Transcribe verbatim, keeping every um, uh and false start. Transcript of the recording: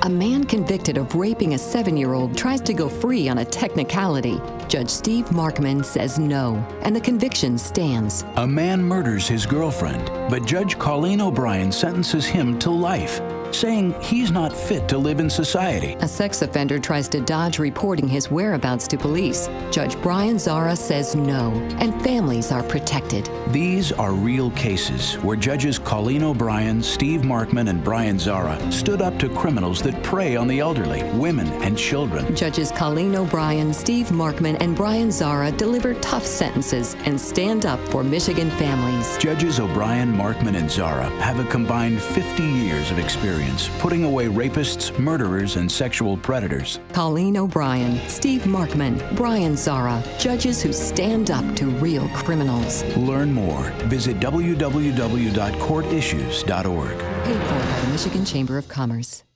A man convicted of raping a seven-year-old tries to go free on a technicality. Judge Steve Markman says no, and the conviction stands. A man murders his girlfriend, but Judge Colleen O'Brien sentences him to life, saying he's not fit to live in society. A sex offender tries to dodge reporting his whereabouts to police. Judge Brian Zara says no, and families are protected. These are real cases where Judges Colleen O'Brien, Steve Markman, and Brian Zara stood up to criminals that prey on the elderly, women, and children. Judges Colleen O'Brien, Steve Markman, and Brian Zara deliver tough sentences and stand up for Michigan families. Judges O'Brien, Markman, and Zara have a combined fifty years of experience putting away rapists, murderers, and sexual predators. Colleen O'Brien, Steve Markman, Brian Zara, judges who stand up to real criminals. Learn more. Visit w w w dot court issues dot org. Paid for by the Michigan Chamber of Commerce.